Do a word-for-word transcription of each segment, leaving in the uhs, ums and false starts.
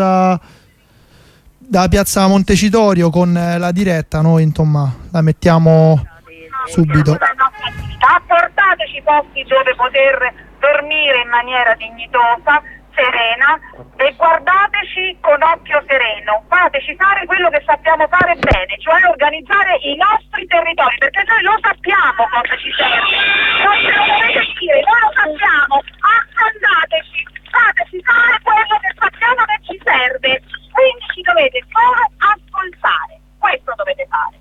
da Piazza Montecitorio con la diretta. Noi insomma la mettiamo subito. Portateci posti dove poter dormire in maniera dignitosa, serena, e guardateci con occhio sereno. Fateci fare quello che sappiamo fare bene, cioè organizzare i nostri territori, perché noi lo sappiamo cosa ci serve, non ce lo dovete dire, noi lo sappiamo. Ascoltateci, fateci fare quello che sappiamo che ci serve, quindi ci dovete solo ascoltare, questo dovete fare.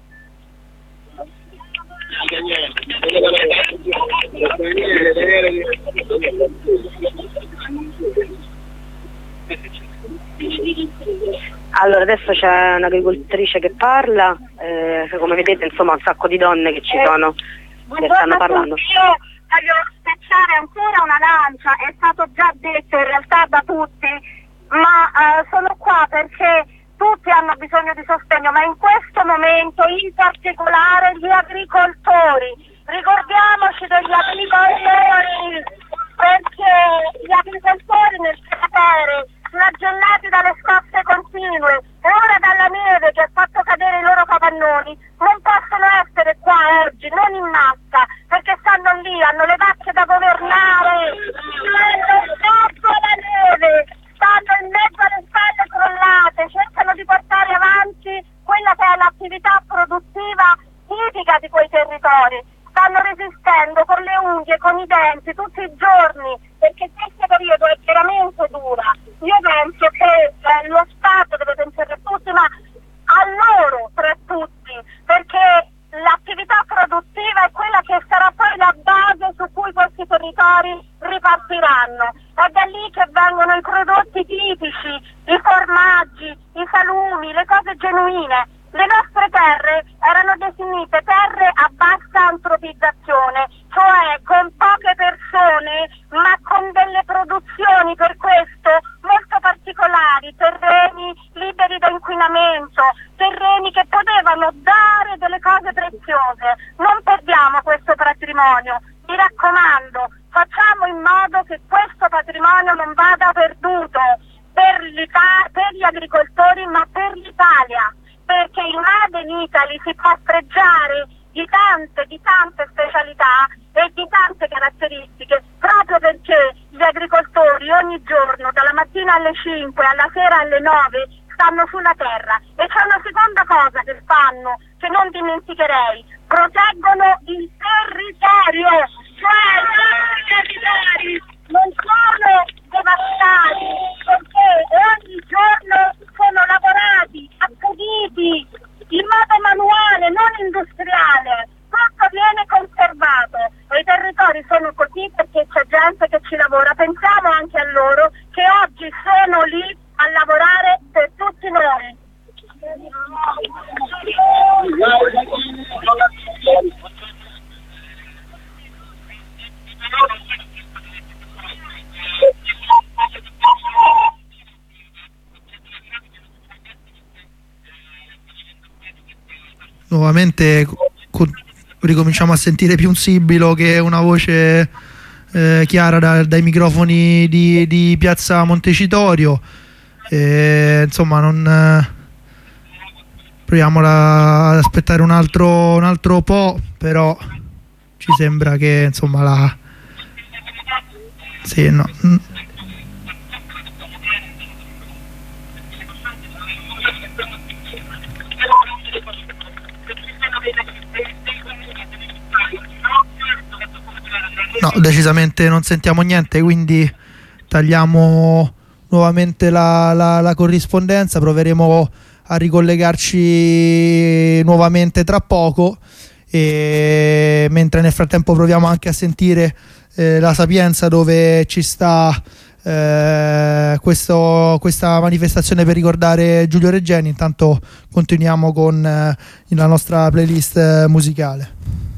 Allora adesso c'è un'agricoltrice che parla, eh, come vedete insomma un sacco di donne che ci sono, che stanno parlando. Io voglio spezzare ancora una lancia, è stato già detto in realtà da tutti, ma eh, sono qua perché tutti hanno bisogno di sostegno, ma in questo momento in particolare gli agricoltori. Ricordiamoci degli agricoltori, perché gli agricoltori nel cratere, flagellati dalle scosse continue e ora dalla neve che ha fatto cadere i loro capannoni, non possono essere qua oggi, non in massa, perché stanno lì, hanno le vacche da governare, stanno in mezzo alla neve, stanno in mezzo alle spalle crollate, cercano di portare avanti quella che è l'attività produttiva tipica di quei territori. Stanno resistendo con le unghie, con i denti, tutti i giorni, perché questo periodo è veramente dura. Io penso che eh, lo Stato deve pensare a tutti, ma a loro tra tutti, perché l'attività produttiva è quella che sarà poi la base su cui questi territori ripartiranno. È da lì che vengono i prodotti tipici, i formaggi, i salumi, le cose genuine. Le nostre terre erano definite terre a bassa antropizzazione, cioè con poche persone ma con delle produzioni per questo molto particolari, terreni liberi da inquinamento, terreni che potevano dare delle cose preziose. Non perdiamo questo patrimonio, mi raccomando, facciamo in modo che questo patrimonio non vada perduto per, per gli agricoltori ma per l'Italia. Perché il Made in Italy si può fregiare di tante, di tante specialità e di tante caratteristiche, proprio perché gli agricoltori ogni giorno, dalla mattina alle cinque alla sera alle nove, stanno sulla terra. E c'è una seconda cosa che fanno, che non dimenticherei: proteggono il territorio, cioè i nostri territori non sono devastati, perché ogni giorno sono lavorati, accuditi in modo manuale, non industriale, tutto viene conservato e i territori sono così perché c'è gente che ci lavora. Pensiamo anche a loro che oggi sono lì a lavorare per tutti noi. Nuovamente co- ricominciamo a sentire più un sibilo che una voce eh, chiara da, dai microfoni di, di Piazza Montecitorio. E, insomma, non eh, proviamo ad aspettare un altro, un altro po', però ci sembra che insomma la sì, no. No, decisamente non sentiamo niente, quindi tagliamo nuovamente la, la, la corrispondenza, proveremo a ricollegarci nuovamente tra poco, e mentre nel frattempo proviamo anche a sentire eh, la Sapienza, dove ci sta eh, questo, questa manifestazione per ricordare Giulio Regeni. Intanto continuiamo con eh, la nostra playlist musicale.